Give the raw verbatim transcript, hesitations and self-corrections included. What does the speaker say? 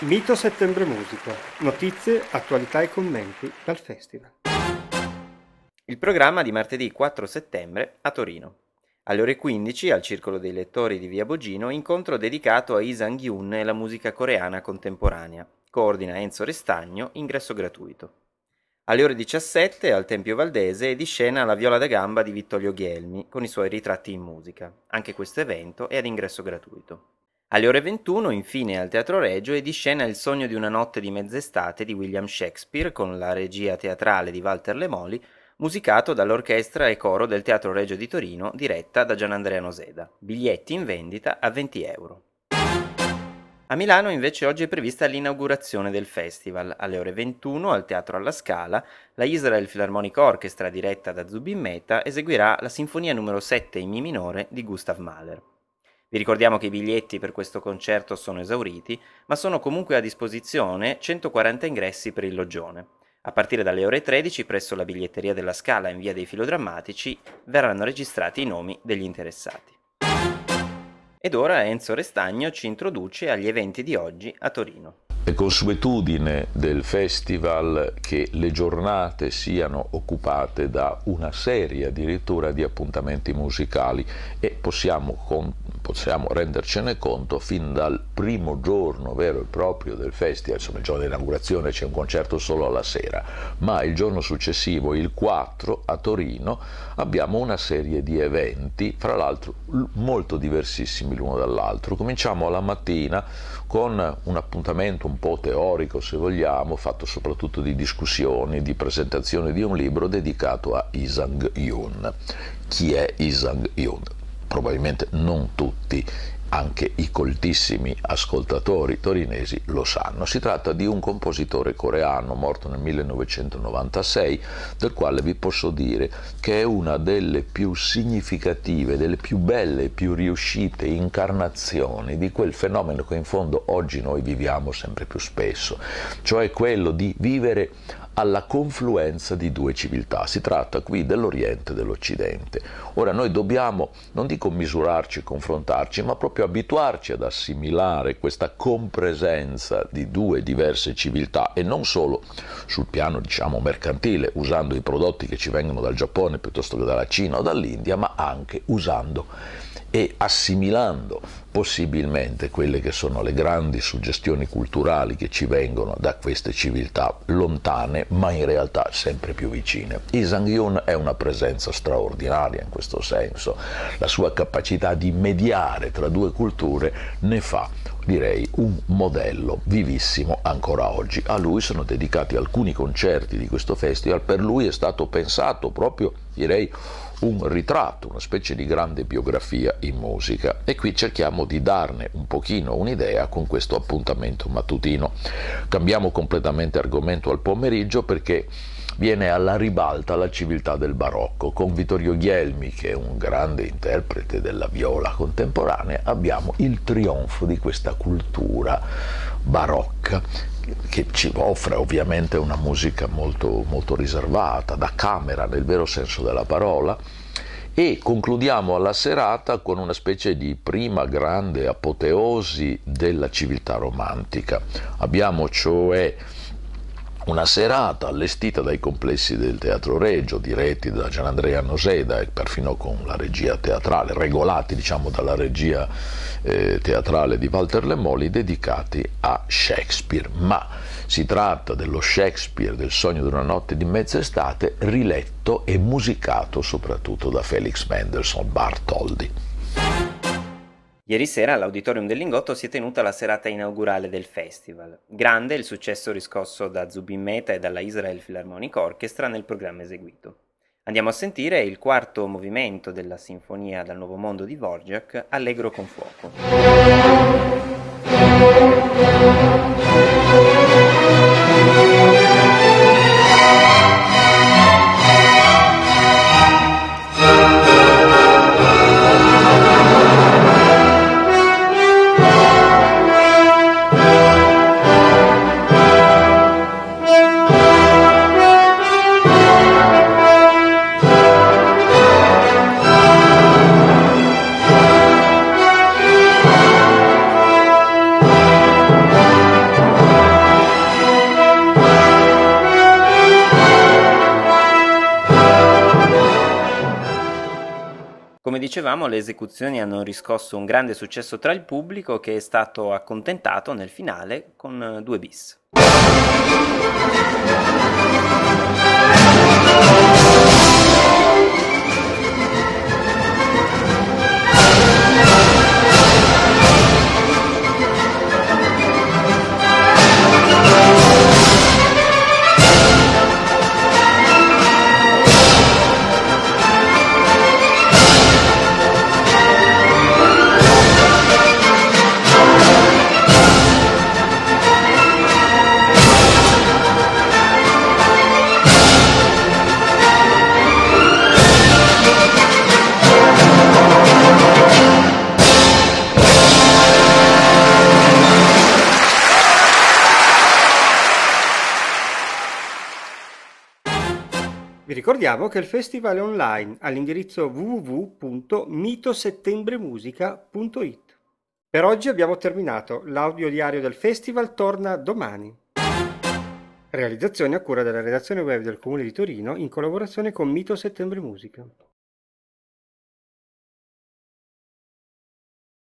Mito Settembre Musica. Notizie, attualità e commenti dal festival. Il programma di martedì quattro settembre a Torino. Alle ore quindici, al Circolo dei Lettori di Via Bogino, incontro dedicato a Lee Sang-yoon e la musica coreana contemporanea. Coordina Enzo Restagno, ingresso gratuito. Alle ore diciassette, al Tempio Valdese, è di scena La viola da gamba di Vittorio Ghielmi, con i suoi ritratti in musica. Anche questo evento è ad ingresso gratuito. Alle ore ventuno, infine, al Teatro Regio è di scena Il sogno di una notte di mezz'estate di William Shakespeare, con la regia teatrale di Walter Lemoli, musicato dall'orchestra e coro del Teatro Regio di Torino, diretta da Gianandrea Noseda. Biglietti in vendita a venti euro. A Milano invece oggi è prevista l'inaugurazione del festival. Alle ore ventuno al Teatro alla Scala la Israel Philharmonic Orchestra diretta da Zubin Mehta eseguirà la Sinfonia numero sette in Mi minore di Gustav Mahler. Vi ricordiamo che i biglietti per questo concerto sono esauriti, ma sono comunque a disposizione centoquaranta ingressi per il loggione. A partire dalle ore tredici presso la biglietteria della Scala in via dei Filodrammatici verranno registrati i nomi degli interessati. Ed ora Enzo Restagno ci introduce agli eventi di oggi a Torino. È consuetudine del festival che le giornate siano occupate da una serie addirittura di appuntamenti musicali e possiamo, con, possiamo rendercene conto fin dal primo giorno vero e proprio del festival. Insomma, il giorno dell'inaugurazione c'è un concerto solo alla sera, ma il giorno successivo, il quattro, a Torino, abbiamo una serie di eventi, fra l'altro molto diversissimi l'uno dall'altro. Cominciamo alla mattina con un appuntamento un po' teorico, se vogliamo, fatto soprattutto di discussioni, di presentazione di un libro dedicato a Lee Sang-yoon. Chi è Lee Sang-yoon? Probabilmente non tutti, anche i coltissimi ascoltatori torinesi lo sanno. Si tratta di un compositore coreano morto nel millenovecentonovantasei, del quale vi posso dire che è una delle più significative, delle più belle e più riuscite incarnazioni di quel fenomeno che in fondo oggi noi viviamo sempre più spesso, cioè quello di vivere alla confluenza di due civiltà. Si tratta qui dell'Oriente e dell'Occidente. Ora noi dobbiamo, non dico misurarci, confrontarci, ma proprio abituarci ad assimilare questa compresenza di due diverse civiltà, e non solo sul piano, diciamo, mercantile, usando i prodotti che ci vengono dal Giappone piuttosto che dalla Cina o dall'India, ma anche usando e assimilando possibilmente quelle che sono le grandi suggestioni culturali che ci vengono da queste civiltà lontane, ma in realtà sempre più vicine. Lee Sang-yoon è una presenza straordinaria in questo senso. La sua capacità di mediare tra due culture ne fa, direi, un modello vivissimo ancora oggi. A lui sono dedicati alcuni concerti di questo festival. Per lui è stato pensato proprio, direi, un ritratto, una specie di grande biografia in musica, e qui cerchiamo di darne un pochino un'idea con questo appuntamento mattutino. Cambiamo completamente argomento al pomeriggio perché viene alla ribalta la civiltà del barocco. Con Vittorio Ghielmi, che è un grande interprete della viola contemporanea, abbiamo il trionfo di questa cultura barocca che ci offre ovviamente una musica molto, molto riservata, da camera nel vero senso della parola, e concludiamo alla serata con una specie di prima grande apoteosi della civiltà romantica. Abbiamo cioè una serata allestita dai complessi del Teatro Regio, diretti da Gianandrea Noseda e perfino con la regia teatrale, regolati diciamo dalla regia eh, teatrale di Walter Lemoli, dedicati a Shakespeare. Ma si tratta dello Shakespeare del sogno di una notte di mezz'estate, riletto e musicato soprattutto da Felix Mendelssohn Bartholdy. Ieri sera all'Auditorium del Lingotto si è tenuta la serata inaugurale del festival. Grande il successo riscosso da Zubin Mehta e dalla Israel Philharmonic Orchestra nel programma eseguito. Andiamo a sentire il quarto movimento della Sinfonia dal Nuovo Mondo di Dvorak, Allegro con fuoco. dicevamo, le esecuzioni hanno riscosso un grande successo tra il pubblico, che è stato accontentato nel finale con due bis. Vi ricordiamo che il festival è online all'indirizzo w w w punto mitosettembremusica punto i t. Per oggi abbiamo terminato, l'audio diario del festival torna domani. Realizzazione a cura della redazione web del Comune di Torino in collaborazione con Mito Settembre Musica.